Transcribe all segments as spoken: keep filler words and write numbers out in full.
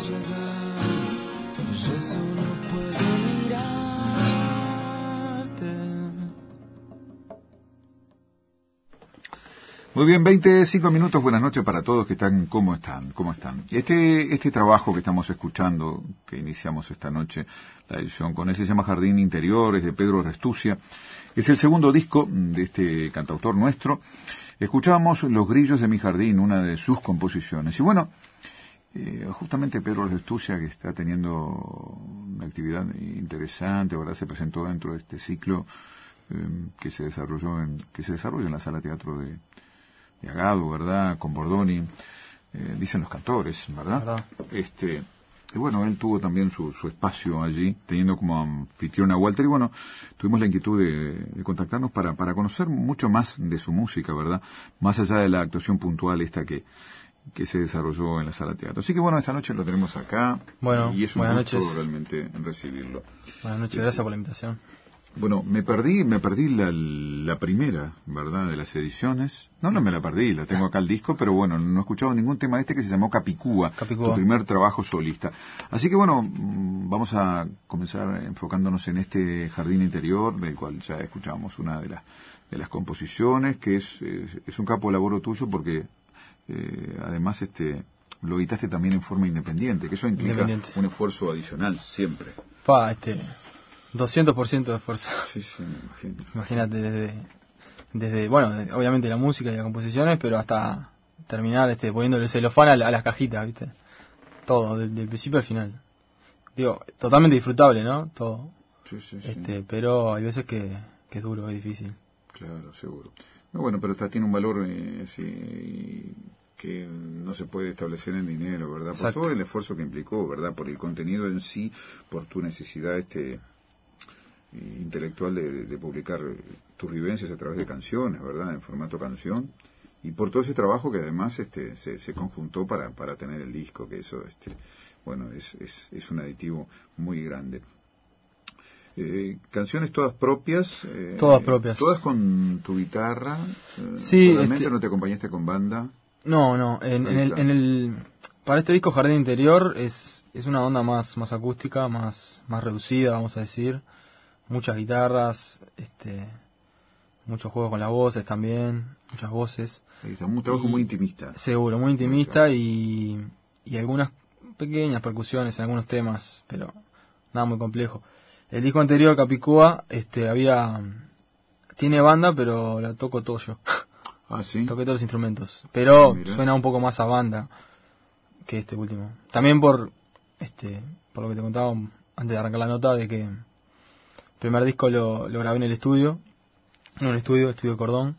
llegas, yo solo puedo mirarte. Muy bien, veinticinco minutos, buenas noches para todos que están, ¿cómo están? ¿Cómo están? Este, este trabajo que estamos escuchando, que iniciamos esta noche, la edición con ese se llama Jardín Interior, es de Pedro Restucia, es el segundo disco de este cantautor nuestro. Escuchábamos Los grillos de mi jardín, una de sus composiciones. Y bueno, eh, justamente Pedro Restucia, que está teniendo una actividad interesante, ¿verdad? Se presentó dentro de este ciclo eh, que se desarrolló en, que se desarrolla en la Sala Teatro de de Agado, ¿verdad? Con Bordoni, eh, dicen los cantores, ¿verdad? ¿verdad? Este, y bueno, él tuvo también su, su espacio allí, teniendo como anfitrión a Walter, y bueno, tuvimos la inquietud de, de contactarnos para, para conocer mucho más de su música, ¿verdad? Más allá de la actuación puntual esta que, que se desarrolló en la Sala Teatro. Así que bueno, esta noche lo tenemos acá, bueno, y es un buenas gusto noches. realmente recibirlo. Buenas noches, Este, gracias por la invitación. Bueno, me perdí, me perdí la, la primera, ¿verdad?, de las ediciones. No, no me la perdí, la tengo acá el disco, pero bueno, no he escuchado ningún tema de este que se llamó Capicúa, Capicúa. Tu primer trabajo solista. Así que bueno, vamos a comenzar enfocándonos en este jardín interior, del cual ya escuchamos una de las de las composiciones, que es, es, es un capo laboro tuyo porque eh, además este lo editaste también en forma independiente, que eso implica un esfuerzo adicional siempre. Pa, este... doscientos por ciento de esfuerzo. Sí, sí, me imagino. Imagínate, desde, desde bueno, desde, obviamente la música y las composiciones, pero hasta terminar este poniéndole celofán a, a las cajitas, ¿viste? Todo, del, del principio al final. Digo, totalmente disfrutable, ¿no? Todo. Sí, sí, este sí. Pero hay veces que, que es duro, es difícil. Claro, seguro. No, bueno, pero esta tiene un valor eh, sí, que no se puede establecer en dinero, ¿verdad? Por Exacto. todo el esfuerzo que implicó, ¿verdad? Por el contenido en sí, por tu necesidad este intelectual de, de publicar tus vivencias a través de canciones, ¿verdad? En formato canción, y por todo ese trabajo que además este se, se conjuntó para, para tener el disco, que eso este bueno es, es, es un aditivo muy grande. Eh, canciones todas propias, eh, todas propias, todas con tu guitarra. Eh, sí, realmente este... no te acompañaste con banda. No, no, en, en, el, en el para este disco Jardín Interior es es una onda más más acústica, más más reducida, vamos a decir. Muchas guitarras, este, muchos juegos con las voces también, muchas voces. Ahí está, un trabajo y, muy intimista. Seguro, muy intimista y, y algunas pequeñas percusiones en algunos temas, pero nada muy complejo. El disco anterior, Capicúa, este, había, tiene banda, pero la toco todo yo. Ah, sí. Toqué todos los instrumentos, pero Mira. Suena un poco más a banda que este último. También por, este, por lo que te contaba antes de arrancar la nota de que el primer disco lo, lo grabé en el estudio, en un estudio, estudio Cordón,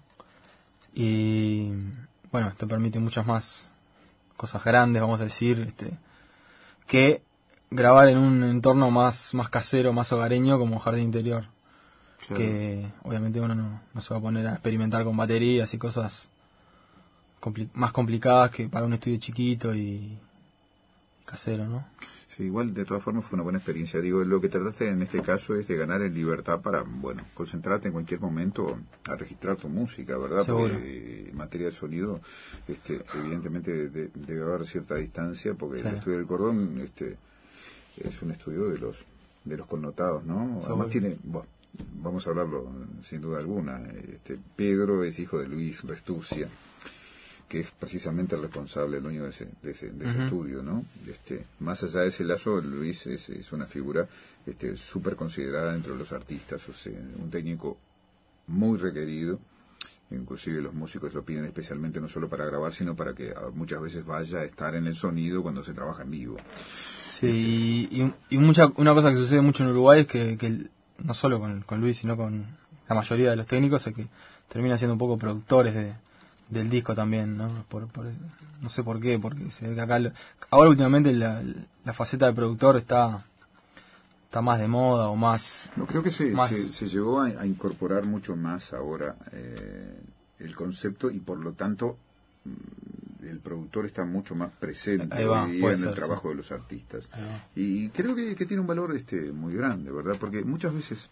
y bueno, esto permite muchas más cosas grandes, vamos a decir, este, que grabar en un entorno más, más casero, más hogareño como Jardín Interior, claro. Que obviamente uno no, no se va a poner a experimentar con baterías y cosas compli- más complicadas que para un estudio chiquito y, y casero, ¿no? Sí, igual de todas formas fue una buena experiencia. Digo, lo que trataste en este caso es de ganar en libertad para, bueno, concentrarte en cualquier momento a registrar tu música, ¿verdad? Seguro. Porque en materia de sonido, este, evidentemente de, debe haber cierta distancia, porque sí. El estudio del Cordón, este, es un estudio de los, de los connotados, ¿no? Seguro. Además tiene, bueno, vamos a hablarlo sin duda alguna. Este, Pedro es hijo de Luis Restucia, que es precisamente el responsable, el dueño de ese, de ese, de ese uh-huh. estudio, ¿no? Este, más allá de ese lazo, Luis es, es una figura este, súper considerada entre los artistas, o sea, un técnico muy requerido, inclusive los músicos lo piden especialmente no solo para grabar, sino para que muchas veces vaya a estar en el sonido cuando se trabaja en vivo. Sí, este, y, y mucha, una cosa que sucede mucho en Uruguay es que, que el, no solo con, con Luis, sino con la mayoría de los técnicos, es que terminan siendo un poco productores de del disco también, ¿no? Por, por, no sé por qué, porque se ve que acá, ahora últimamente la, la faceta de productor está está más de moda o más... No, creo que se, más... se, se llegó a, a incorporar mucho más ahora eh, el concepto y por lo tanto el productor está mucho más presente va, hoy día en ser, el trabajo sí. de los artistas. Y creo que, que tiene un valor este muy grande, ¿verdad? Porque muchas veces...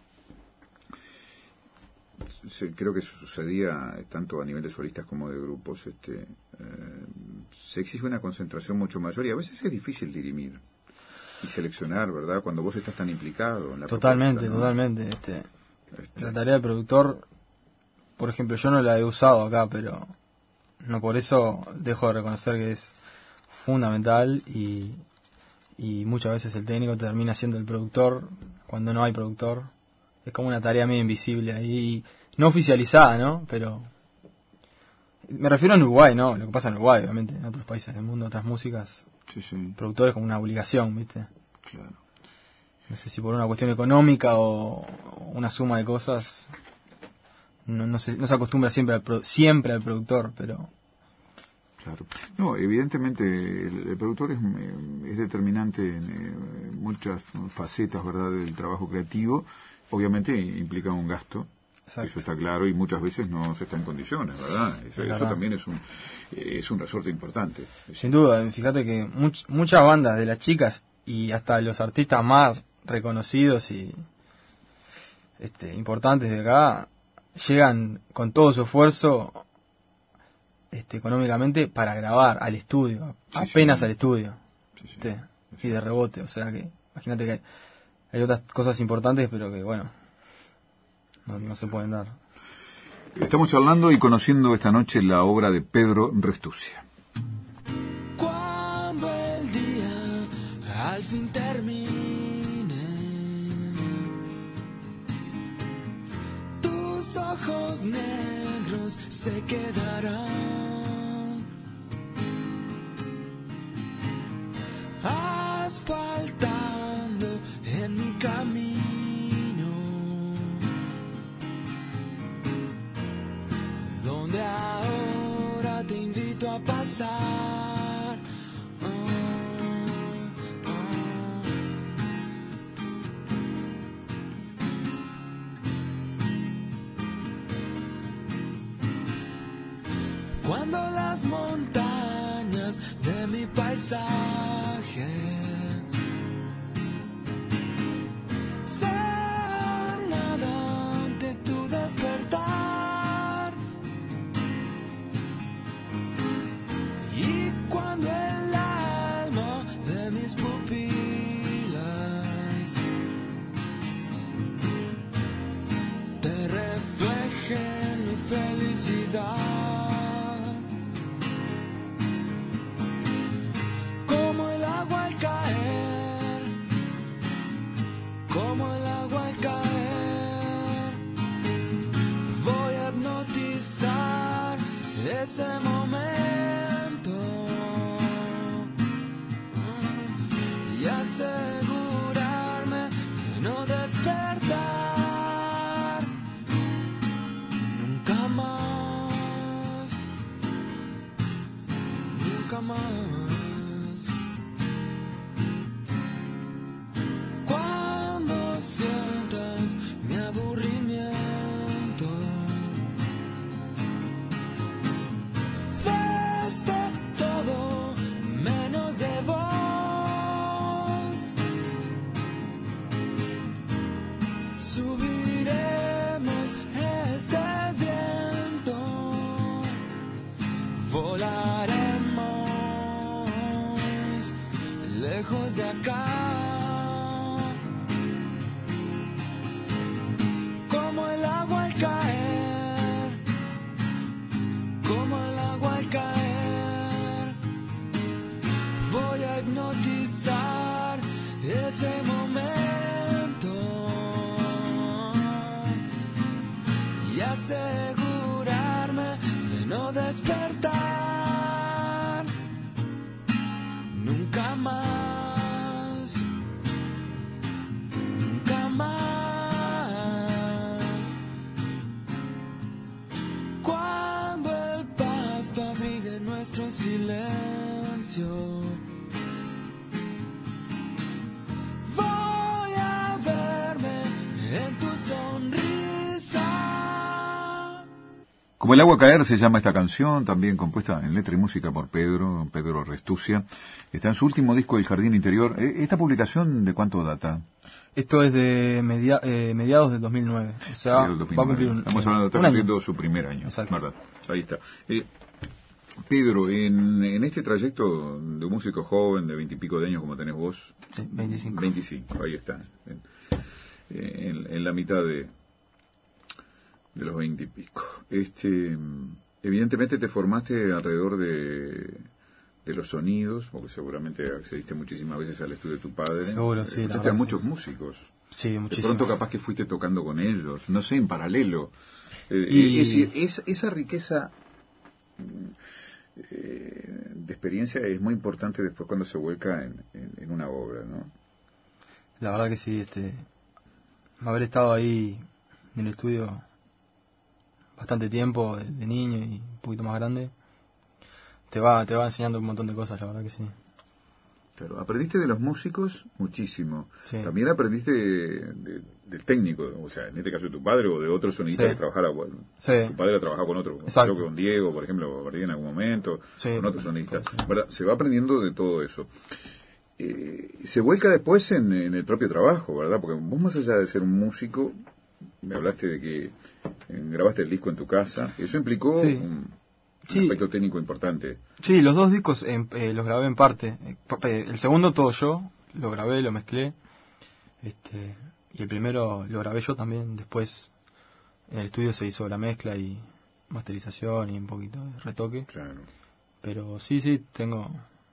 creo que eso sucedía tanto a nivel de solistas como de grupos, este, eh, se exige una concentración mucho mayor y a veces es difícil dirimir y seleccionar, ¿verdad? Cuando vos estás tan implicado en la Totalmente, propuesta, ¿no? totalmente. Este, Este... La tarea del productor, por ejemplo, yo no la he usado acá, pero no por eso dejo de reconocer que es fundamental y, y muchas veces el técnico termina siendo el productor cuando no hay productor. Es como una tarea medio invisible ahí, no oficializada, ¿no? Pero me refiero a Uruguay, ¿no? Lo que pasa en Uruguay, obviamente, en otros países del mundo, otras músicas, sí, sí. productores como una obligación, ¿viste? Claro. No sé si por una cuestión económica o una suma de cosas, no, no, se, no se acostumbra siempre al, pro, siempre al productor, pero... Claro. No, evidentemente el, el productor es, es determinante en eh, muchas facetas, ¿verdad?, del trabajo creativo. Obviamente implica un gasto. Exacto. Eso está claro y muchas veces no se está en condiciones, ¿verdad? Eso, eso también es un es un resorte importante. Sin duda, fíjate que much, muchas bandas de las chicas y hasta los artistas más reconocidos y este, importantes de acá llegan con todo su esfuerzo este, económicamente para grabar al estudio, sí, apenas sí. al estudio, sí, sí. Este, sí. Y de rebote, o sea que imagínate que hay, hay otras cosas importantes pero que bueno, no, no se pueden dar. Estamos hablando y conociendo esta noche la obra de Pedro Restuccia. Cuando el día al fin termine, tus ojos negros se quedarán asfaltando en mi camino. Donde ahora te invito a pasar. Oh, oh. Cuando las montañas de mi paisaje sean nada ante tu despertar. Cuando el alma de mis pupilas te refleje mi felicidad, como el agua al caer, como el agua al caer, voy a hipnotizar ese momento y asegurarme de no despertar nunca más, nunca más. Cuando sientas mi aburrimiento, desde todo menos de vos. Subiremos este viento, volaremos lejos de acá, como el agua al caer, como el agua al caer, voy a hipnotizar ese momento y asegurarme de no despertar nunca más, nunca más. Cuando el pasto abrigue nuestro silencio, voy a verme en tu sonrisa. Como el agua caer se llama esta canción, también compuesta en letra y música por Pedro, Pedro Restuccia. Está en su último disco, El Jardín Interior. ¿Esta publicación de cuánto data? Esto es de media, eh, mediados del dos mil nueve. O sea, dos mil nueve. Va a cumplir un, Estamos hablando de estar cumpliendo su primer año. Exacto. ¿Verdad? Ahí está. Eh, Pedro, en, en este trayecto de un músico joven de veintipico de años como tenés vos, sí, veinticinco. veinticinco, ahí está, en, en, en la mitad de, de los veintipico. Este, evidentemente te formaste alrededor de, de los sonidos, porque seguramente accediste muchísimas veces al estudio de tu padre. Seguro, sí. Escuchaste a muchos sí. músicos. Sí, muchísimo. De pronto capaz que fuiste tocando con ellos, no sé, en paralelo. Eh, y... es, es, esa riqueza eh, de experiencia es muy importante después cuando se vuelca en, en, en una obra, ¿no? La verdad que sí, este, haber estado ahí en el estudio bastante tiempo, de, de niño y un poquito más grande, te va, te va enseñando un montón de cosas, la verdad que sí. Claro, aprendiste de los músicos muchísimo. Sí. También aprendiste de, de, del técnico, o sea, en este caso de tu padre o de otro sonista sí. que trabajara. Bueno, sí. Tu padre ha trabajado con otro, Exacto. creo que con Diego, por ejemplo, en algún momento, sí, con otro sonista. sí. ¿Verdad? Se va aprendiendo de todo eso. Eh, se vuelca después en, en el propio trabajo, ¿verdad? Porque vos, más allá de ser un músico, me hablaste de que eh, grabaste el disco en tu casa. Eso implicó sí. un, un sí. aspecto técnico importante. Sí, los dos discos eh, eh, los grabé en parte. Eh, el segundo todo yo, lo grabé, lo mezclé. Este, y el primero lo grabé yo también. Después en el estudio se hizo la mezcla y masterización y un poquito de retoque. Claro. Pero sí, sí, tengo...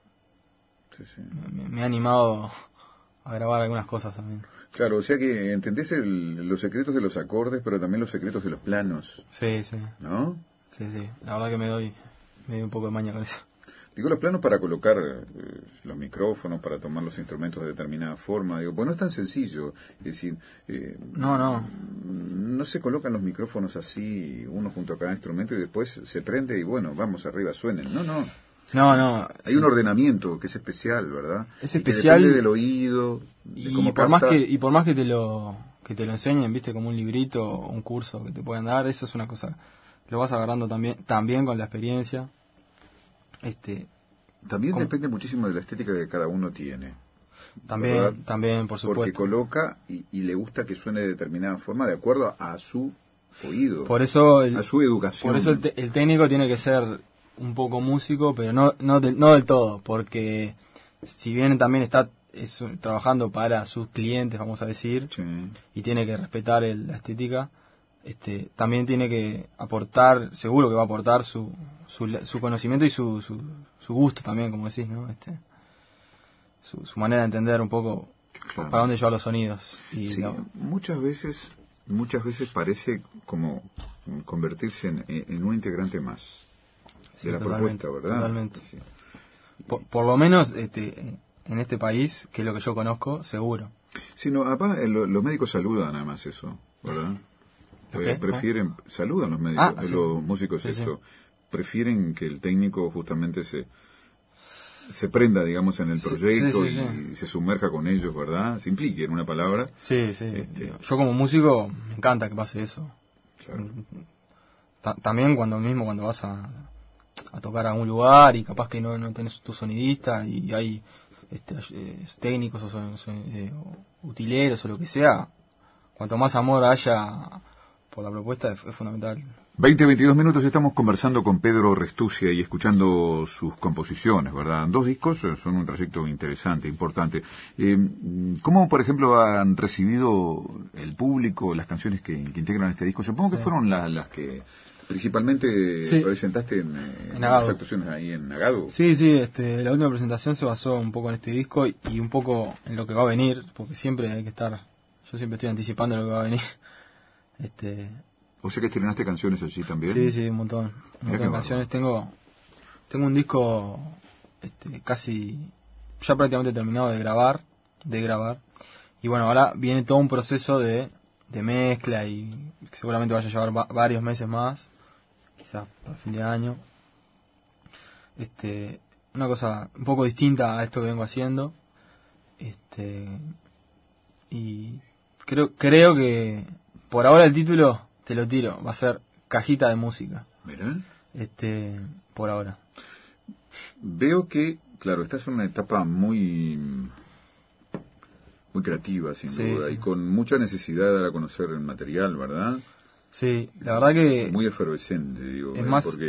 Sí, sí. Me, me ha animado a grabar algunas cosas también. Claro, o sea que entendés el, los secretos de los acordes, pero también los secretos de los planos. Sí, sí. ¿No? Sí, sí. La verdad que me doy, me doy un poco de maña con eso. Digo, los planos para colocar eh, los micrófonos, para tomar los instrumentos de determinada forma. Digo, pues no es tan sencillo. Es decir, eh, no, no. No se colocan los micrófonos así, uno junto a cada instrumento, y después se prende y bueno, vamos arriba, suenen. No, no. No, no. Hay sí. un ordenamiento que es especial, ¿verdad? Es especial. Y que depende del oído, de y cómo por capta. más que y por más que te lo que te lo enseñen, viste, como un librito o un curso que te puedan dar, eso es una cosa. Lo vas agarrando también también con la experiencia. Este. También ¿cómo? Depende muchísimo de la estética que cada uno tiene. También, ¿verdad? también, por supuesto. Porque coloca y, y le gusta que suene de determinada forma de acuerdo a su oído. Por eso el, a su educación. Por eso el, te, el técnico tiene que ser un poco músico, pero no no, de, no del todo, porque si bien también está es, trabajando para sus clientes, vamos a decir, sí. y tiene que respetar el, la estética, este también tiene que aportar, seguro que va a aportar su su, su conocimiento y su, su su gusto también, como decís, ¿no? Este su, su manera de entender un poco claro. para dónde lleva los sonidos. Y sí, no. muchas veces muchas veces parece como convertirse en, en un integrante más de sí, la propuesta, ¿verdad? Totalmente. Sí. Por, por lo menos este, en este país, que es lo que yo conozco, seguro. Sí, no, apá, lo, los médicos saludan además eso, ¿verdad? Eh, prefieren, ¿no? Saludan los médicos, ah, sí. los músicos sí, eso. Sí. Prefieren que el técnico justamente se se prenda, digamos, en el proyecto sí, sí, sí, y sí. se sumerja con ellos, ¿verdad? Se implique en una palabra. Sí, sí. Este... Yo como músico me encanta que pase eso. Claro. Ta- también cuando mismo cuando vas a, a tocar a un lugar y capaz que no, no tenés tu sonidista y hay este, eh, técnicos o, son, son, eh, o utileros o lo que sea, cuanto más amor haya por la propuesta es, es fundamental. veinte, veintidós minutos estamos conversando con Pedro Restuccia y escuchando sus composiciones, ¿verdad? Dos discos son un trayecto interesante, importante. Eh, ¿Cómo, por ejemplo, han recibido el público las canciones que, que integran este disco? Supongo que sí. fueron la, las que principalmente sí. presentaste en, en, en las actuaciones ahí en Agado. Sí, sí, este, la última presentación se basó un poco en este disco y, y un poco en lo que va a venir, porque siempre hay que estar, yo siempre estoy anticipando lo que va a venir. Este... O sea que estrenaste canciones allí también. Sí, sí, un montón. Un montón de canciones. Tengo tengo un disco este, casi ya prácticamente terminado de grabar, de grabar. Y bueno, ahora viene todo un proceso de, de mezcla y seguramente vaya a llevar va- varios meses más, quizás para fin de año. Este, una cosa un poco distinta a esto que vengo haciendo. Este, y creo creo que por ahora el título te lo tiro, va a ser Cajita de Música. ¿Mirá? Este, por ahora. Veo que, claro, esta es una etapa muy muy creativa, sin sí, duda, sí. y con mucha necesidad de dar a conocer el material, ¿verdad? Sí, la verdad que... Muy efervescente, digo, es ¿eh? más... porque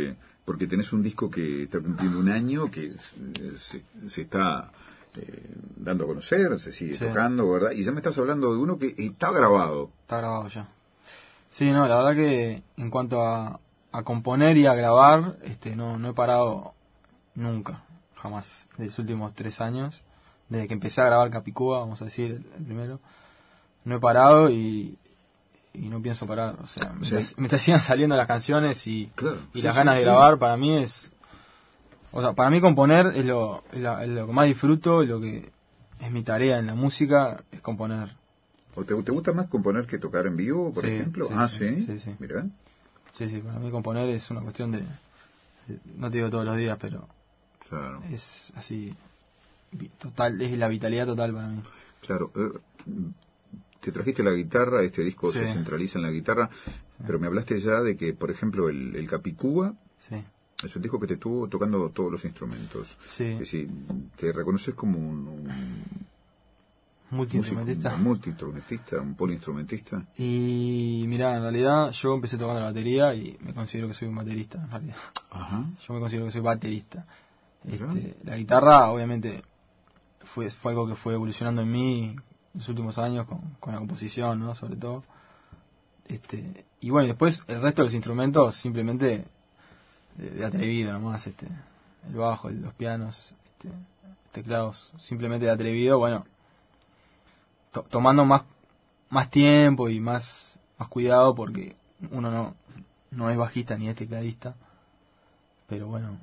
porque tenés un disco que está cumpliendo un año, que se, se está eh, dando a conocer, se sigue sí. tocando, ¿verdad? Y ya me estás hablando de uno que está grabado. Está grabado ya. Sí, no, la verdad que en cuanto a, a componer y a grabar, este, no, no he parado nunca, jamás, de los últimos tres años, desde que empecé a grabar Capicúa, vamos a decir, el, el primero, no he parado y, y no pienso parar, o sea, sí. me, me te siguen saliendo las canciones y, claro, y sí, las sí, ganas sí. de grabar para mí es, o sea, para mí componer es lo, es la, es lo que más disfruto, lo que es mi tarea en la música, es componer. ¿O te, te gusta más componer que tocar en vivo, por sí, ejemplo? Sí, ah, sí, sí, sí, sí. Mirá. Sí, sí, para mí componer es una cuestión de, de no te digo todos los días, pero claro. es así, total, es la vitalidad total para mí. Claro. Eh, te trajiste la guitarra, este disco sí. se centraliza en la guitarra, sí. pero me hablaste ya de que, por ejemplo, el, el Capicúa sí. es un disco que te tuvo tocando todos los instrumentos. Sí. Es decir, te reconoces como un, un multiinstrumentista. Músico, un multiinstrumentista, un poliinstrumentista. Y mira, en realidad yo empecé tocando la batería y me considero que soy un baterista, en realidad. Ajá. Yo me considero que soy baterista. Este, la guitarra, obviamente, fue, fue algo que fue evolucionando en mí en los últimos años con, con la composición, ¿no? Sobre todo. Este, y bueno, después el resto de los instrumentos simplemente de, de atrevido nomás, este, el bajo, el, los pianos, este, teclados, simplemente de atrevido, bueno, to, tomando más más tiempo y más más cuidado porque uno no no es bajista ni es tecladista, pero bueno,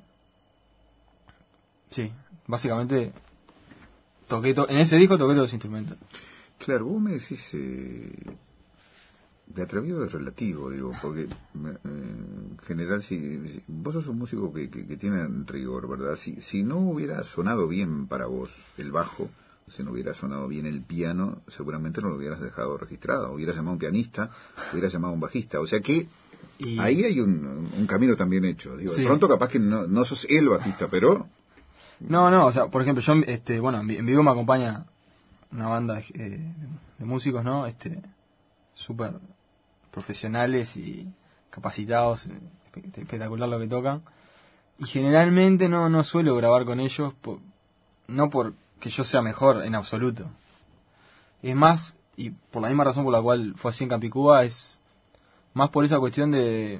sí, básicamente toqué to, en ese disco toqué todos los instrumentos. Claro, vos me decís eh, de atrevido es relativo, digo, porque eh, en general si, si vos sos un músico que, que, que tiene rigor, ¿verdad? Si, si no hubiera sonado bien para vos el bajo, si no hubiera sonado bien el piano, seguramente no lo hubieras dejado registrado, hubieras llamado a un pianista, hubieras llamado a un bajista, o sea que y... ahí hay un, un camino también hecho, digo, sí. De pronto capaz que no, no sos el bajista, pero... No, no, o sea, por ejemplo, yo, este, bueno, en vivo me acompaña una banda de, de, de músicos, ¿no? Este, súper profesionales y capacitados, espectacular lo que tocan, y generalmente no, no suelo grabar con ellos, por, no porque yo sea mejor en absoluto, es más, y por la misma razón por la cual fue así en Capicúa, es más por esa cuestión de,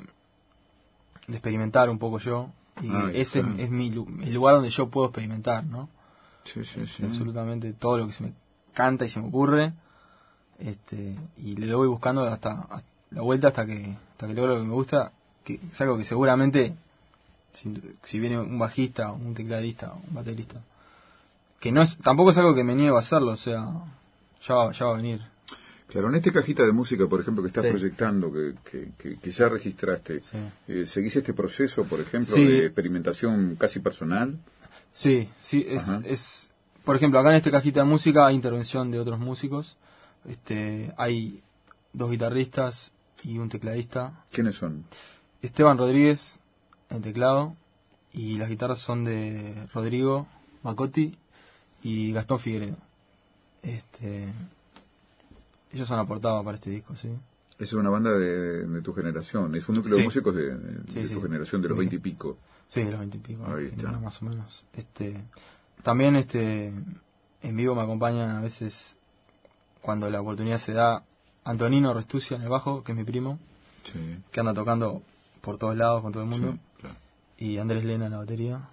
de experimentar un poco yo, y Ay, ese claro. es mi, el lugar donde yo puedo experimentar, ¿no? Sí, sí, sí. Absolutamente todo lo que se me canta y se me ocurre, este, y le voy buscando hasta, hasta la vuelta hasta que hasta que logro lo que me gusta, que es algo que seguramente si, si viene un bajista, un tecladista, un baterista, que no es tampoco es algo que me niego a hacerlo, o sea, ya va, ya va a venir. Claro, en esta cajita de música, por ejemplo, que estás sí. proyectando, que, que, que, que ya registraste, sí. eh, ¿seguís este proceso, por ejemplo, sí. de experimentación casi personal? Sí, sí, es, es, por ejemplo, acá en esta cajita de música hay intervención de otros músicos, este, hay dos guitarristas y un tecladista. ¿Quiénes son? Esteban Rodríguez, en teclado, y las guitarras son de Rodrigo Macotti y Gastón Figueredo. Este, ellos han aportado para este disco, sí. Es una banda de, de tu generación, es un núcleo sí. de músicos de, de, sí, de sí. tu generación, de los veinte y pico. Sí, de los veinte y pico, ahí está. Más o menos. Este, también este, en vivo me acompañan a veces, cuando la oportunidad se da, Antonino Restucia en el bajo, que es mi primo, sí. que anda tocando por todos lados con todo el mundo, sí, claro. Y Andrés Lena en la batería.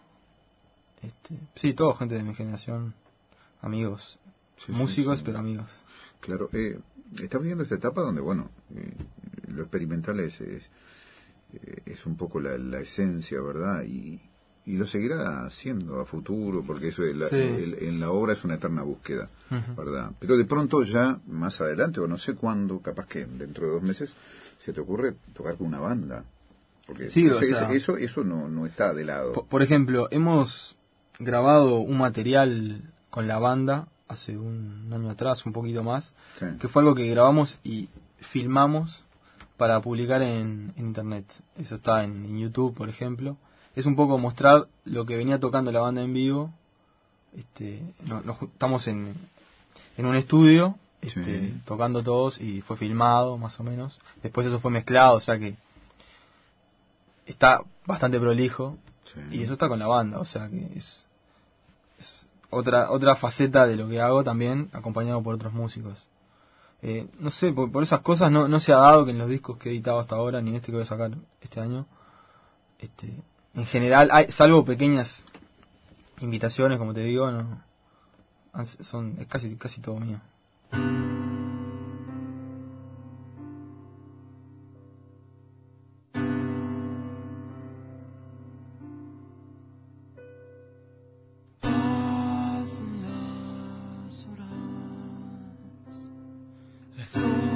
Este, sí, todo gente de mi generación, amigos, sí, músicos, sí, sí. pero amigos. Claro, eh, estás viviendo esta etapa donde, bueno, eh, lo experimental es, es, es un poco la, la esencia, ¿verdad? Y, y lo seguirá haciendo a futuro, porque eso es la, sí. el, en la obra es una eterna búsqueda, uh-huh. ¿verdad? Pero de pronto ya, más adelante, o no sé cuándo, capaz que dentro de dos meses, se te ocurre tocar con una banda. Porque sí, eso, o sea, eso, eso no, no está de lado. Por, por ejemplo, hemos grabado un material con la banda hace un año atrás, un poquito más, sí. que fue algo que grabamos y filmamos para publicar en, en internet. Eso está en, en YouTube, por ejemplo. Es un poco mostrar lo que venía tocando la banda en vivo. Este, nos, nos estamos en, en un estudio, este, sí. tocando todos, y fue filmado más o menos. Después eso fue mezclado, o sea que está bastante prolijo, sí. Y eso está con la banda, o sea que es, es otra otra faceta de lo que hago también, acompañado por otros músicos. Eh, no sé, por, por esas cosas no, no se ha dado que en los discos que he editado hasta ahora, ni en este que voy a sacar este año, este, en general, hay, salvo pequeñas invitaciones, como te digo, no, son, es casi, casi todo mío. Las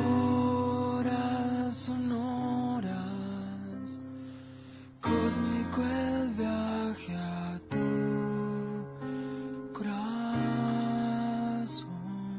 horas son horas, cósmico el viaje a tu corazón.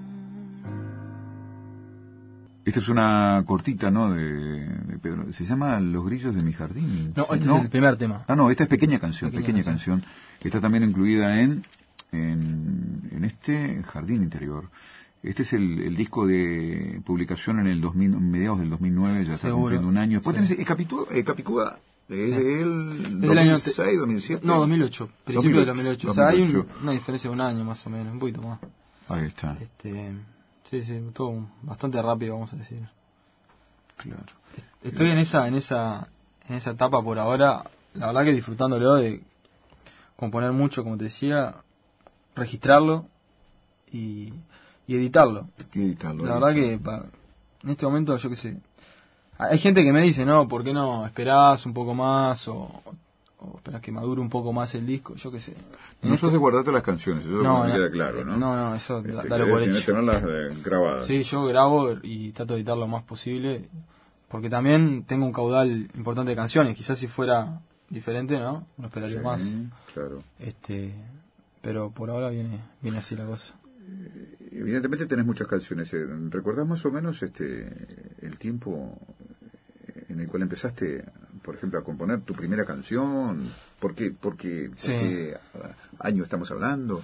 Esta es una cortita, ¿no? De, de Pedro. Se llama Los grillos de mi jardín. No, este ¿no? es el primer tema. Ah, no, esta es Pequeña Canción, Pequeña, Pequeña canción. canción. Está también incluida en, en, en este Jardín Interior. Este es el, el disco de publicación en el dos mil, mediados del dos mil nueve, ya está cumpliendo un año. Después sí. tenés Capicúa, eh, Capicúa es sí. del dos mil seis, dos mil siete. No, dos mil ocho, principio del dos mil ocho. O sea, hay un, una diferencia de un año más o menos, un poquito más. Ahí está. Este, sí, sí, todo bastante rápido, vamos a decir. Claro. Estoy eh. en esa, en esa, en esa etapa por ahora, la verdad que disfrutándolo de componer mucho, como te decía, registrarlo y y editarlo. Y editarlo. La verdad que para, en este momento, yo qué sé, hay gente que me dice, no, ¿por qué no esperás un poco más o, o esperás que madure un poco más el disco? Yo qué sé. No esto, sos de guardarte las canciones, eso no, me queda claro, ¿no? No, no, eso este, dale por hecho. Tenerlas eh, grabadas. Sí, yo grabo y trato de editar lo más posible, porque también tengo un caudal importante de canciones. Quizás si fuera diferente, ¿no? No esperaría sí, más. Claro. Este, pero por ahora viene, viene así la cosa. Evidentemente tenés muchas canciones. ¿Recordás más o menos este el tiempo en el cual empezaste, por ejemplo, a componer tu primera canción? ¿Por qué, por qué, por sí. qué año estamos hablando?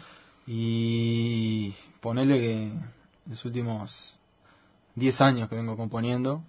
Y ponele que los últimos diez años que vengo componiendo,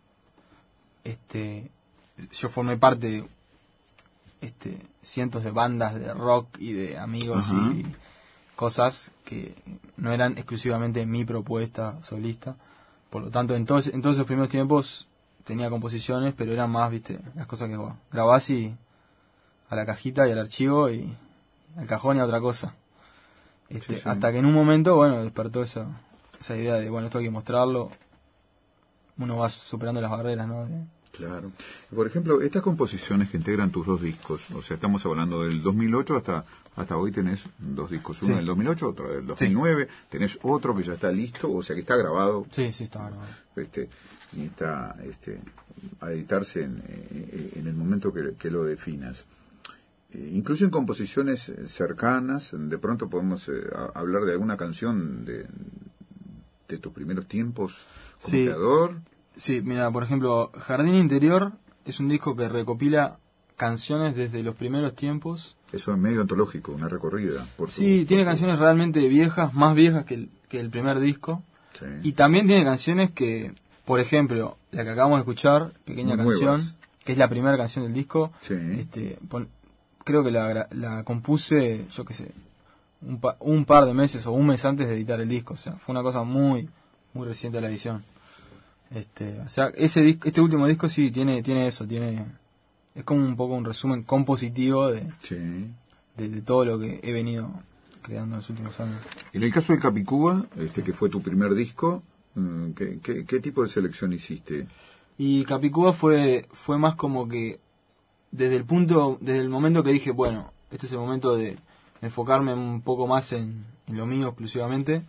este, yo formé parte de este, cientos de bandas de rock y de amigos. Ajá. Y cosas que no eran exclusivamente mi propuesta solista. Por lo tanto, en todos, en todos esos primeros tiempos tenía composiciones, pero eran más, viste, las cosas que bueno, grabás y a la cajita y al archivo y al cajón y a otra cosa. Este, sí, sí. Hasta que en un momento, bueno, despertó esa, esa idea de, bueno, esto hay que mostrarlo. Uno va superando las barreras, ¿no? De, Claro. Por ejemplo, estas composiciones que integran tus dos discos, o sea, estamos hablando del dos mil ocho hasta hasta hoy tenés dos discos, uno sí. del dos mil ocho, otro del dos mil nueve, sí. Tenés otro que ya está listo, o sea, que está grabado. Sí, sí, está grabado. Este, y está este, a editarse en, en el momento que, que lo definas. Eh, incluso en composiciones cercanas, de pronto podemos eh, a, hablar de alguna canción de, de tus primeros tiempos como sí. creador. Sí, mira, por ejemplo, Jardín Interior es un disco que recopila canciones desde los primeros tiempos. Eso es medio antológico, una recorrida. Por sí, tu, tiene por canciones tu... realmente viejas, más viejas que el, que el primer disco. Sí. Y también tiene canciones que, por ejemplo, la que acabamos de escuchar, Pequeña Muy Canción, nuevas. Que es la primera canción del disco. Sí. Este, pon, creo que la, la compuse, yo qué sé, un, pa, un par de meses o un mes antes de editar el disco. O sea, fue una cosa muy, muy reciente a la edición. Este, o sea, ese disco, este último disco sí tiene tiene eso, tiene es como un poco un resumen compositivo de, sí. de, de todo lo que he venido creando en los últimos años. En el caso de Capicúa, este que fue tu primer disco, ¿qué, qué, qué tipo de selección hiciste? Y Capicúa fue fue más como que desde el punto, desde el momento que dije, bueno, este es el momento de enfocarme un poco más en, en lo mío exclusivamente.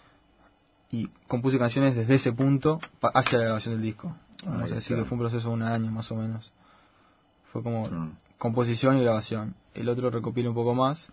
Y compuse canciones desde ese punto hacia la grabación del disco. Vamos Ahí a decir está. Que fue un proceso de un año más o menos. Fue como sí. composición y grabación. El otro recopila un poco más.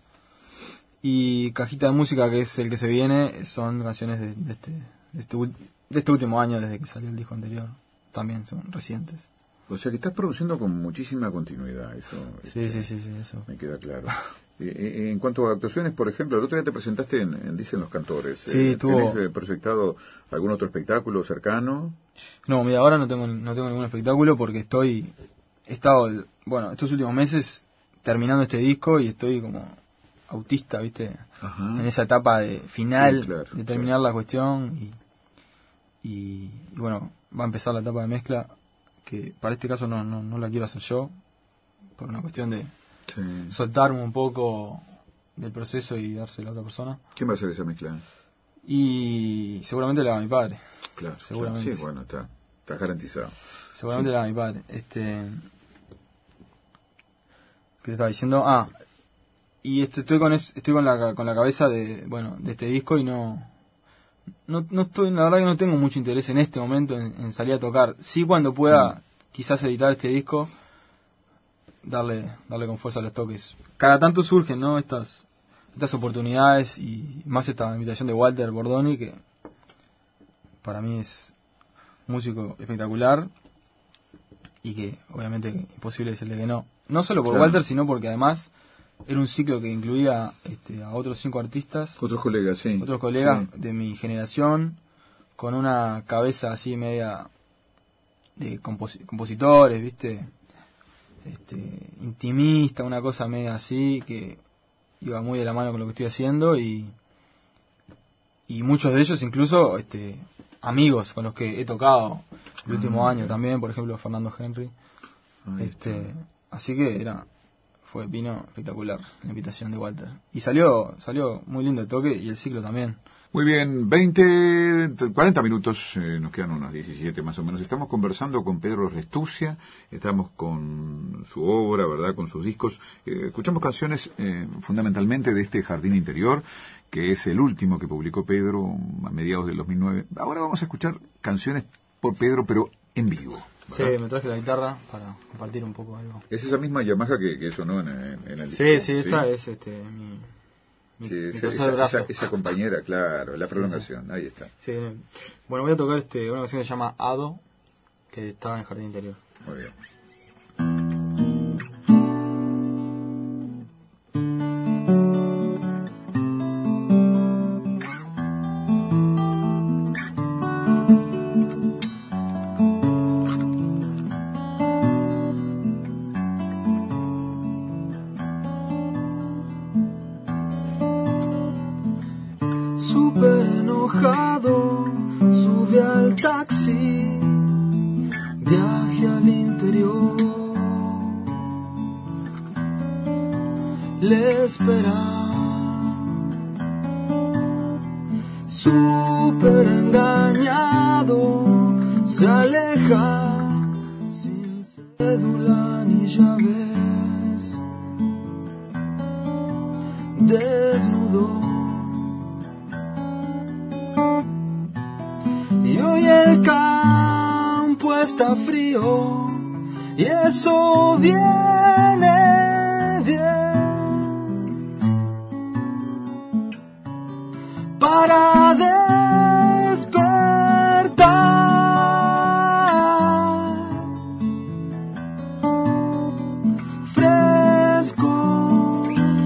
Y Cajita de Música, que es el que se viene, son canciones de, de, este, de, este, de este último año, desde que salió el disco anterior. También son recientes. O sea que estás produciendo con muchísima continuidad, eso. Sí, este, sí, sí, sí, eso. Me queda claro. eh, en cuanto a actuaciones, por ejemplo, el otro día te presentaste en, en Dicen los Cantores. Sí, eh, tuvo... ¿Tenés proyectado algún otro espectáculo cercano? No, mira, ahora no tengo no tengo ningún espectáculo porque estoy... He estado, bueno, estos últimos meses terminando este disco y estoy como autista, ¿viste? Ajá. En esa etapa de final, sí, claro, de terminar claro. la cuestión y, y, y bueno, va a empezar la etapa de mezcla, que para este caso no, no, no la quiero hacer yo, por una cuestión de sí. soltarme un poco del proceso y dársela a otra persona. ¿Quién va a hacer esa mezcla? Y seguramente la haga mi padre. Claro, seguramente. Claro. Sí, bueno, está, está garantizado. Seguramente sí. la haga mi padre. Este, ¿qué te estaba diciendo? Ah, y este, estoy con es, estoy con la con la cabeza de bueno de este disco y no no no estoy, la verdad que no tengo mucho interés en este momento en, en salir a tocar. Sí, cuando pueda sí. quizás editar este disco, darle darle con fuerza a los toques. Cada tanto surgen, ¿no? Estas estas oportunidades y más esta invitación de Walter Bordoni, que para mí es un músico espectacular y que obviamente imposible decirle que no. No solo por claro. Walter, sino porque además era un ciclo que incluía este, a otros cinco artistas. Otros colegas, sí. Otros colegas sí. de mi generación, con una cabeza así media de compos- compositores, ¿viste? Este, intimista, una cosa media así, que iba muy de la mano con lo que estoy haciendo y y muchos de ellos incluso este amigos con los que he tocado el último ah, año okay. también, por ejemplo Fernando Henry. Ahí este está. Así que era fue vino espectacular la invitación de Walter y salió salió muy lindo el toque y el ciclo también. Muy bien, veinte, cuarenta minutos, eh, nos quedan unos diecisiete más o menos. Estamos conversando con Pedro Restuccia, estamos con su obra, ¿verdad?, con sus discos. Eh, escuchamos canciones eh, fundamentalmente de este Jardín Interior, que es el último que publicó Pedro a mediados del dos mil nueve. Ahora vamos a escuchar canciones por Pedro, pero en vivo. ¿verdad? Sí, me traje la guitarra para compartir un poco algo. Es esa misma Yamaha que, que sonó en, en, en el sí, disco. Sí, sí, esta es este mi... Sí, mi esa, tercer brazo. esa, esa compañera, claro, la prolongación, sí, sí. Ahí está. Sí. Bueno, voy a tocar este una canción que se llama Ado, que estaba en el Jardín Interior. Muy bien. Súper enojado, sube al taxi, viaje al interior. Le espera, súper engañado, se aleja, sin cédula ni llaves, desnudo. Y hoy el campo está frío y eso viene bien para despertar fresco,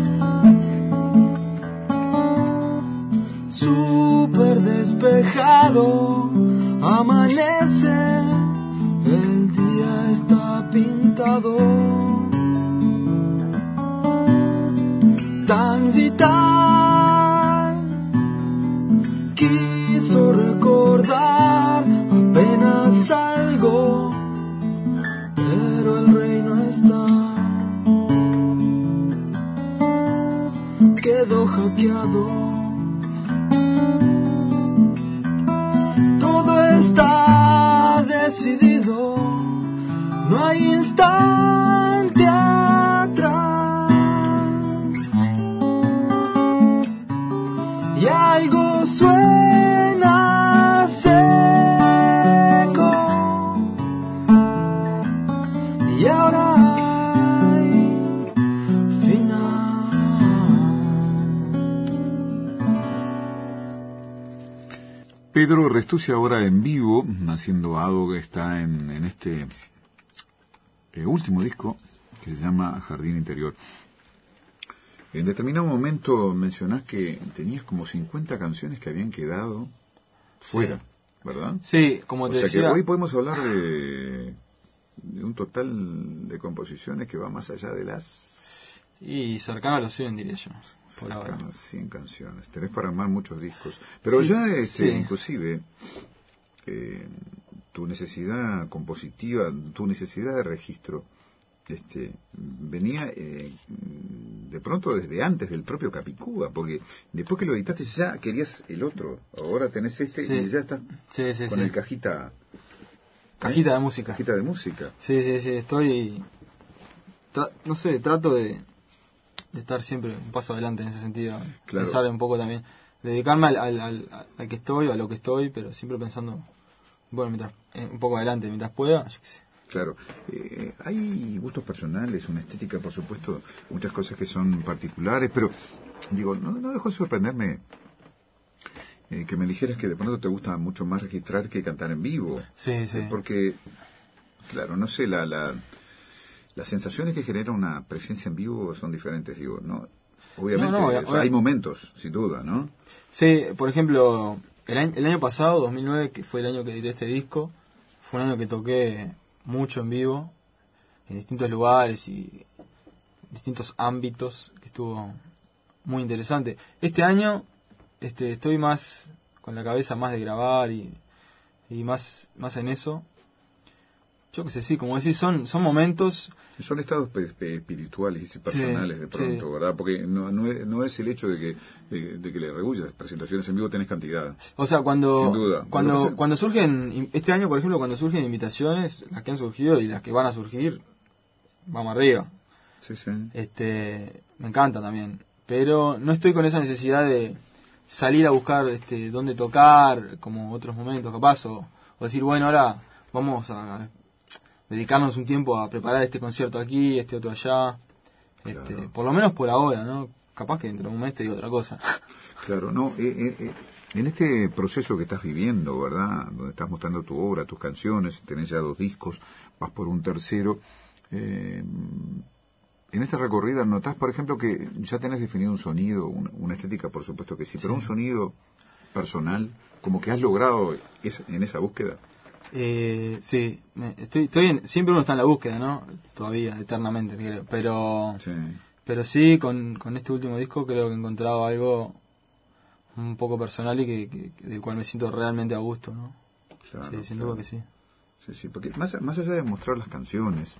súper despejado. Amanece, el día está pintado, tan vital. Quiso recordar apenas algo, pero el rey no está. Quedó hackeado. Está decidido, no hay instante atrás y algo suena seco y ahora hay final. Pedro Restuccia ahora en vivo, haciendo Ado, que está en, en este eh, último disco, que se llama Jardín Interior. En determinado momento mencionás que tenías como cincuenta canciones que habían quedado fuera, sí. ¿verdad? Sí, como te o sea decía... que hoy podemos hablar de, de un total de composiciones que va más allá de las Y cercano a los cien, diría yo, por cercano ahora. a cien canciones. Tenés para armar muchos discos. Pero sí, ya, este, sí. inclusive, eh, tu necesidad compositiva, tu necesidad de registro, este venía eh, de pronto desde antes del propio Capicúa, porque después que lo editaste ya querías el otro, ahora tenés este sí. y ya estás sí, sí, con sí. el cajita cajita ¿eh? de música cajita de música. Sí, sí, sí, estoy tra- no sé, trato de, de estar siempre un paso adelante en ese sentido, claro. Pensar un poco también, dedicarme al, al, al, al que estoy, a lo que estoy, pero siempre pensando, bueno, mientras eh, un poco adelante, mientras pueda, yo qué sé. Claro, eh, hay gustos personales, una estética, por supuesto, muchas cosas que son particulares, pero digo, no, no dejó de sorprenderme eh, que me dijeras que de pronto te gusta mucho más registrar que cantar en vivo. Sí, sí. Eh, porque, claro, no sé, la, la, las sensaciones que genera una presencia en vivo son diferentes, digo, ¿no? Obviamente, no, no, o sea, obvia- hay momentos, sin duda, ¿no? Sí, por ejemplo, el año, el año pasado, dos mil nueve, que fue el año que edité este disco, fue un año que toqué mucho en vivo, en distintos lugares y distintos ámbitos, que estuvo muy interesante. Este año este, estoy más con la cabeza más de grabar y, y más, más en eso. Yo qué sé, sí, como decís, son, son momentos... Son estados pe- pe- espirituales y personales Sí, de pronto, sí. ¿verdad? Porque no, no, es, no es el hecho de que, de, de que le rehuyas presentaciones en vivo, tenés cantidad. O sea, cuando Sin duda. cuando Lo que pasa- cuando surgen, este año por ejemplo, cuando surgen invitaciones, las que han surgido y las que van a surgir, vamos arriba. Sí, sí. Este, me encanta también, pero no estoy con esa necesidad de salir a buscar este dónde tocar, como otros momentos capaz, o, o decir, bueno, ahora vamos a dedicarnos un tiempo a preparar este concierto aquí, este otro allá, este, Claro. por lo menos por ahora, ¿no? Capaz que dentro de un mes te digo otra cosa. Claro, no, eh, eh, eh, en este proceso que estás viviendo, ¿verdad? Donde estás mostrando tu obra, tus canciones, tenés ya dos discos, vas por un tercero. Eh, en esta recorrida notás, por ejemplo, que ya tenés definido un sonido, una, una estética, por supuesto que sí, pero Sí. un sonido personal, como que has logrado esa, en esa búsqueda. Eh, sí, me- estoy, estoy en, siempre uno está en la búsqueda, ¿no? Todavía, eternamente, creo. Pero Sí, pero sí, con, con este último disco creo que he encontrado algo un poco personal y que, que- que- del cual me siento realmente a gusto, ¿no? claro. Sí, sin claro. duda que sí. Sí, sí, porque más, más allá de mostrar las canciones,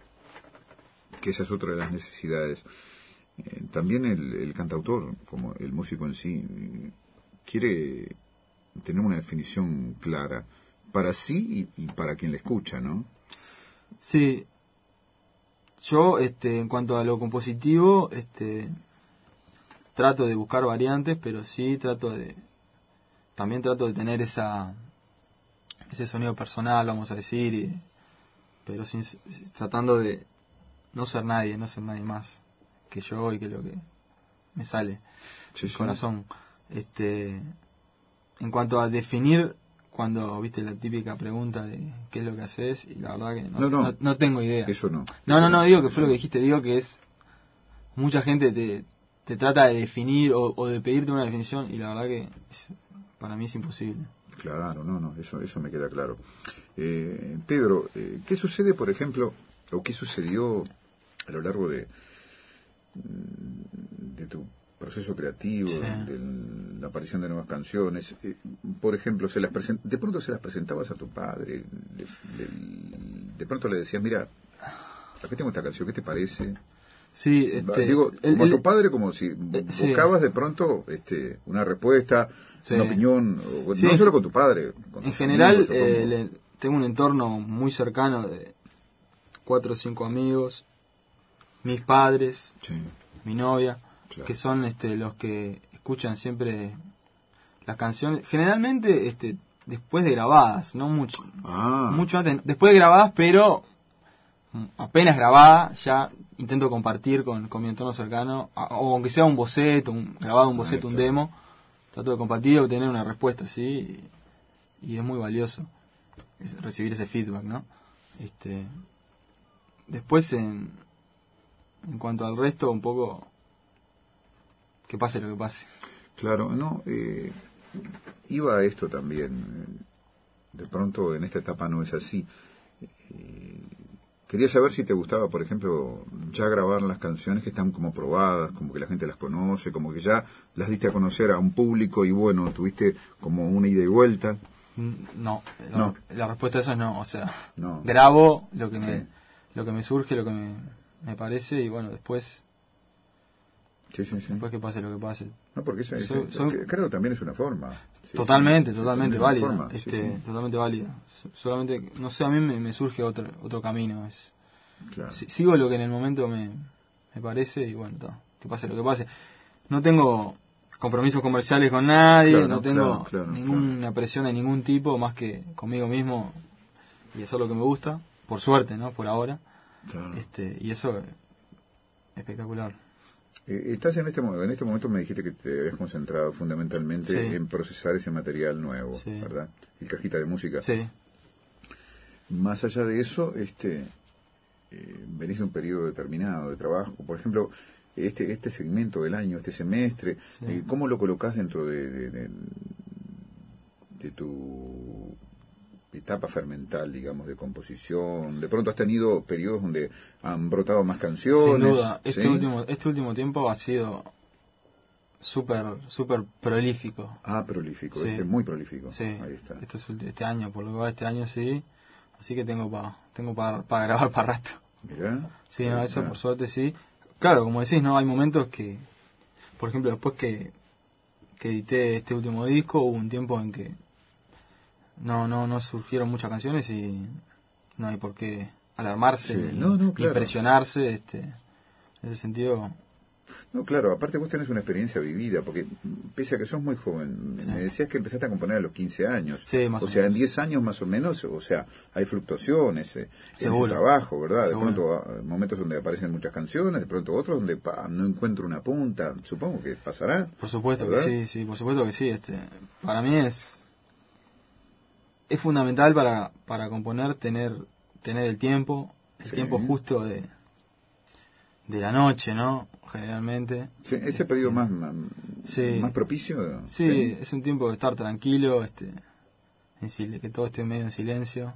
que esa es otra de las necesidades, eh, también el, el cantautor, como el músico en sí, eh, quiere tener una definición clara para sí y, y para quien le escucha, ¿no? Sí, yo, este, en cuanto a lo compositivo, este, trato de buscar variantes, pero sí trato de, también trato de tener esa, ese sonido personal, vamos a decir, y, pero sin, tratando de no ser nadie, no ser nadie más que yo y que lo que me sale Sí, del sí. corazón. Este, en cuanto a definir, cuando viste la típica pregunta de qué es lo que haces, y la verdad que no, No, no. no, no tengo idea. Eso no. No, Eso no, no, digo que eso fue lo que dijiste, digo que es, mucha gente te, te trata de definir o, o de pedirte una definición y la verdad que es- para mí es imposible. Claro, no, no, eso, eso me queda claro. Eh, Pedro, eh, ¿qué sucede, por ejemplo, o qué sucedió a lo largo de, de tu proceso creativo, Sí. de la aparición de nuevas canciones? Eh, por ejemplo, se las presen- de pronto se las presentabas a tu padre, le- le- de pronto le decías, mira, aquí tengo esta canción, ¿qué te parece? Sí, este, Digo, el- como a el- tu padre, como si eh, sí. buscabas de pronto este, una respuesta, Sí. una opinión, o- Sí, no en- solo con tu padre. Con en tus general, amigos, supongo. eh, le- tengo un entorno muy cercano de cuatro o cinco amigos, mis padres, Sí, mi novia, claro. que son este, los que escuchan siempre las canciones, generalmente este, después de grabadas, no mucho, Ah, mucho antes, después de grabadas, pero mm, apenas grabada, ya intento compartir con, con mi entorno cercano, a- o aunque sea un boceto, un, grabado un Ahí boceto, un está. demo, trato de compartir y obtener una respuesta, ¿sí? Y, y es muy valioso es recibir ese feedback, ¿no? Este, después, en, en cuanto al resto, un poco que pase lo que pase. claro, no, eh, iba a esto también. De pronto en esta etapa no es así. Eh, Quería saber si te gustaba, por ejemplo, ya grabar las canciones que están como probadas, como que la gente las conoce, como que ya las diste a conocer a un público y bueno, tuviste como una ida y vuelta. No, la, no. la respuesta a eso es no, o sea, no. grabo lo que me sí. lo que me surge, lo que me, me parece y bueno, después sí, sí, sí. después que pase lo que pase. No, porque eso, soy, eso, soy, creo también es una forma. Sí, totalmente, sí, totalmente sí, válida, forma. este, Sí, sí. totalmente válida. Solamente, no sé, a mí me, me surge otro otro camino. Es, claro. Sigo lo que en el momento me, me parece y bueno, ta, que pase lo que pase. No tengo compromisos comerciales con nadie, claro, no tengo claro, claro, ninguna claro. presión de ningún tipo más que conmigo mismo y eso es lo que me gusta, por suerte, ¿no? Por ahora. Claro. Este, y eso es espectacular. Eh, estás en este momento, en este momento me dijiste que te habías concentrado fundamentalmente sí. en procesar ese material nuevo, sí. ¿verdad? El cajita de música. Sí. Más allá de eso, este, eh, venís de un periodo determinado de trabajo. Por ejemplo, este este segmento del año, este semestre, sí. eh, ¿cómo lo colocás dentro de, de, de, de tu etapa fermental, digamos, de composición? De pronto has tenido periodos donde han brotado más canciones. Sin duda, este ¿sí? último este último tiempo ha sido súper súper prolífico. Ah, prolífico, sí. este muy prolífico. Sí. Ahí está. Este, es, este año, por lo que va este año sí, así que tengo para tengo para pa grabar para rato. Mirá. Sí, no, eso por suerte sí. Claro, como decís, no hay momentos que, por ejemplo, después que que edité este último disco, hubo un tiempo en que no no no surgieron muchas canciones y no hay por qué alarmarse sí. ni, no, no, claro. ni presionarse, este, en ese sentido. No, claro, aparte vos tenés una experiencia vivida, porque pese a que sos muy joven, sí. me decías que empezaste a componer a los quince años, sí, más o, o sea, menos. en diez años más o menos, o sea, hay fluctuaciones eh, en ese trabajo, ¿verdad? Seguro. De pronto momentos donde aparecen muchas canciones, de pronto otros donde pa, no encuentro una punta, supongo que pasará. Por supuesto ¿verdad? que sí, sí, por supuesto que sí, este, para mí es es fundamental para para componer tener tener el tiempo, el sí. tiempo justo de de la noche, ¿no? Generalmente. Sí, ese periodo sí. más más, sí. más propicio. Sí, sí, es un tiempo de estar tranquilo, este, en que todo esté medio en silencio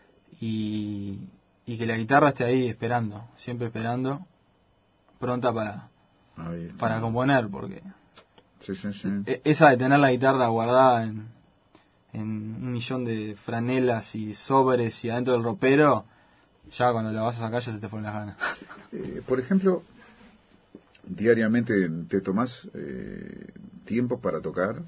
y, y que la guitarra esté ahí esperando, siempre esperando, pronta para para componer, porque sí, sí, sí. esa de tener la guitarra guardada en, en un millón de franelas y sobres y adentro del ropero, ya cuando la vas a sacar ya se te fueron las ganas. Eh, por ejemplo, diariamente te tomás eh, tiempo para tocar.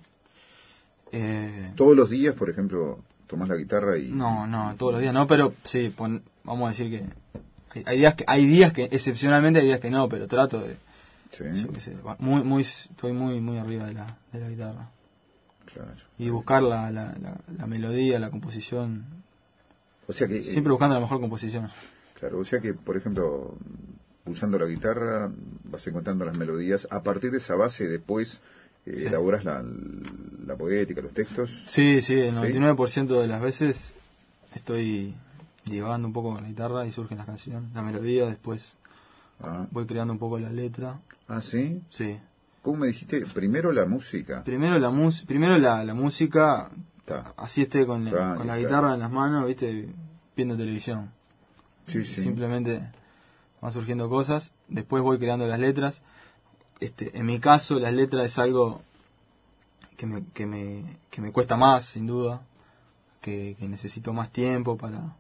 Eh, todos los días, por ejemplo, tomás la guitarra y no, no, todos los días no, pero sí, pon, vamos a decir que hay, hay días que hay días que excepcionalmente hay días que no, pero trato de, sí. yo qué sé, muy, muy, estoy muy, muy arriba de la, de la guitarra. Claro. Y buscar la, la, la, la melodía, la composición. O sea que siempre eh, buscando la mejor composición. Claro, o sea que, por ejemplo, usando la guitarra vas encontrando las melodías. A partir de esa base después eh, sí. elaboras la, la poética, los textos. Sí, sí, el noventa y nueve por ciento ¿sí? de las veces estoy divagando un poco con la guitarra y surgen las canciones, la melodía, después ah. voy creando un poco la letra. ¿Ah, sí? Sí. ¿Cómo me dijiste? Primero la música. Primero la, mus primero la, la música, Ta. así esté con, la, con la guitarra en las manos, viste, viendo televisión. Sí, sí. Simplemente van surgiendo cosas, después voy creando las letras. Este, en mi caso las letras es algo que me, que me, que me cuesta más, sin duda, que, que necesito más tiempo para,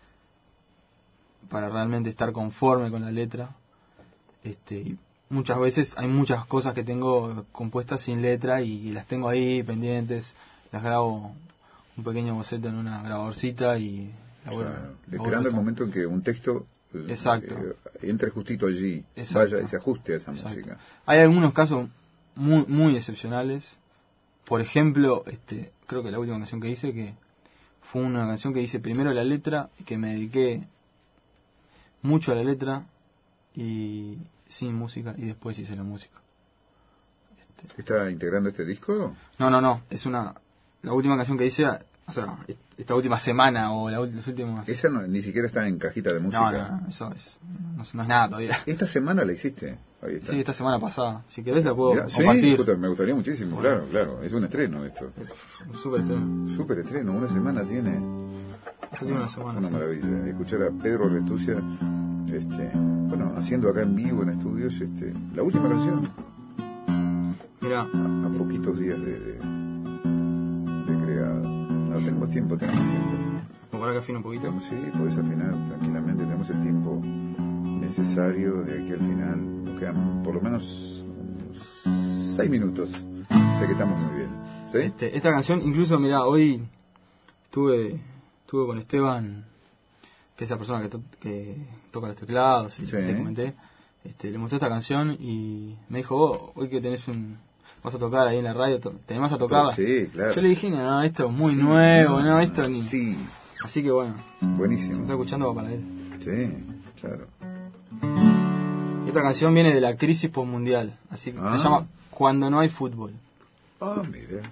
para realmente estar conforme con la letra. Este, y muchas veces hay muchas cosas que tengo compuestas sin letra y, y las tengo ahí pendientes, las grabo un pequeño boceto en una grabadorcita y la vuelvo, claro, esperando el momento en que un texto exacto. Eh, entre justito allí, exacto. vaya y se ajuste a esa exacto. música. Hay algunos casos muy muy excepcionales. Por ejemplo, este, creo que la última canción que hice, que fue una canción que hice primero la letra, que me dediqué mucho a la letra y sin música, y después hice la música. Este, ¿Está integrando este disco? No, no, no, es una la última canción que hice, o sea, esta última semana o la, las últimas... Esa no, ni siquiera está en cajita de música. No, no, no eso es, no, no es nada todavía. ¿Esta semana la hiciste? Ahí está. Sí, esta semana pasada. Si querés la puedo Mirá, compartir. Sí, me gustaría muchísimo, bueno. claro, claro. Es un estreno esto. Es un súper estreno. Súper estreno, una semana tiene. Esta tiene una semana. Una sí. maravilla. Escuchar a Pedro Restucia, este, bueno, haciendo acá en vivo en estudios, este, la última canción. Mirá. A, a poquitos días de, de, de creado. No tenemos tiempo, tenemos tiempo. ¿Como para que afine un poquito? Sí, podés afinar tranquilamente, tenemos el tiempo necesario de aquí al final. Nos quedan por lo menos unos seis minutos. Sé que estamos muy bien. ¿Sí? Este, esta canción, incluso, mirá, hoy estuve, estuve con Esteban, que es la persona que, to que toca los teclados, y sí. le comenté. Este, le mostré esta canción y me dijo, vos, hoy que tenés un... vas a tocar ahí en la radio, ¿te animás a tocarla? Sí, claro. Yo le dije, no, esto es muy sí, nuevo, no, no, esto ni... Sí. Así que bueno. Buenísimo. Si me está escuchando va para él. Sí, claro. Esta canción viene de la crisis postmundial, así que ah. se llama Cuando no hay fútbol. Ah, oh, mire.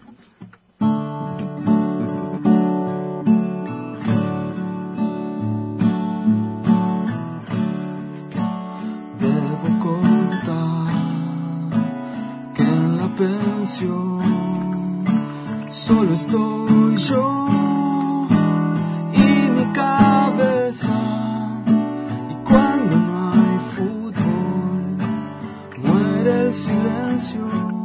Debo contar que en la pensión solo estoy yo y mi cabeza, y cuando no hay fútbol muere el silencio.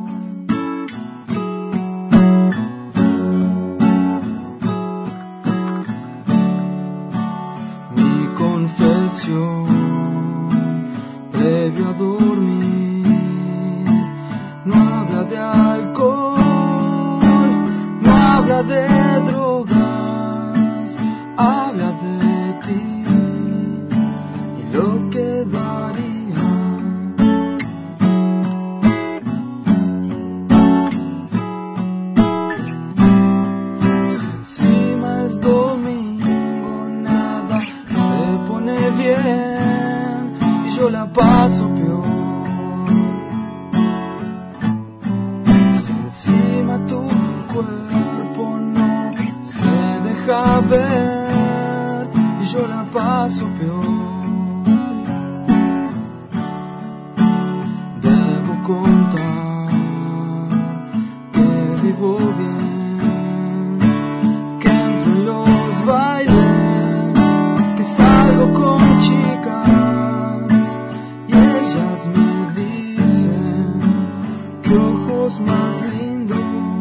Mi confesión previo a dormir no habla de alcohol, no habla de drogas, habla de ti y lo que daría. Si encima es domingo, nada se pone bien y yo la paso peor. Si encima tu cuerpo no se deja ver y yo la paso peor. Debo contar que vivo bien, que entro en los bailes, que salgo con chicas y ellas me dicen que ojos más lindos.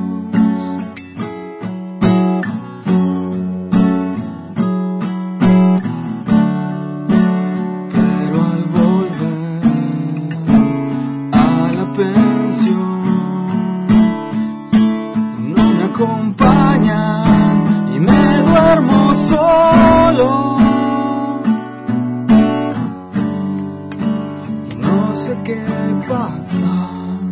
Pero al volver a la pensión no me acompañan y me duermo solo. Y no sé qué pasa.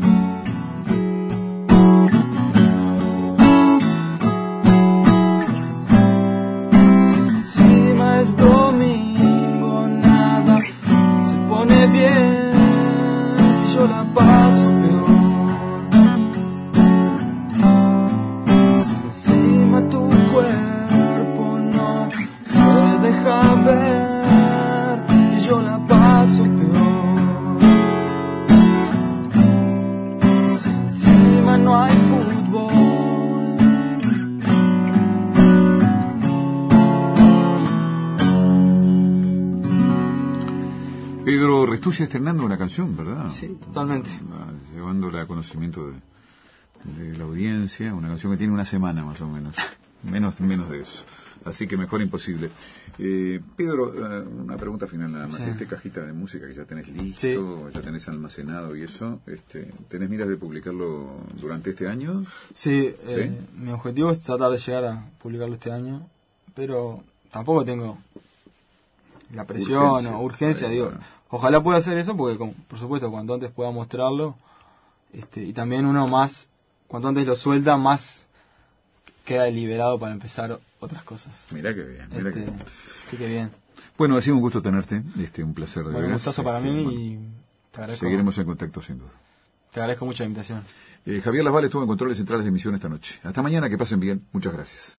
Es domingo, nada se pone bien, yo la paso peor. Si encima tu cuerpo no se deja ver, y yo la paso peor. Si encima no hay fútbol, Pedro Restucia estrenando una canción, ¿verdad? Sí, totalmente. Llevándola a conocimiento de, de la audiencia, una canción que tiene una semana más o menos, menos menos de eso. Así que mejor imposible. Eh, Pedro, uh, una pregunta final nada más. Sí. Esta cajita de música que ya tenés listo, sí. ya tenés almacenado y eso, este, ¿tenés miras de publicarlo durante este año? Sí, ¿Sí? Eh, mi objetivo es tratar de llegar a publicarlo este año, pero tampoco tengo la presión urgencia, o urgencia, digo, bueno. Ojalá pueda hacer eso porque, como, por supuesto, cuanto antes pueda mostrarlo, este, y también uno más, cuanto antes lo suelta, más queda liberado para empezar otras cosas. Mirá que bien, mirá este, que bien. Sí que bien. Bueno, ha sido un gusto tenerte, este, un placer de bueno, veras. Un gustazo para este, mí bueno, y te agradezco. Seguiremos en contacto sin duda. Te agradezco mucho la invitación. Eh, Javier Lasval estuvo en Controles Centrales de Emisión esta noche. Hasta mañana, que pasen bien. Muchas gracias.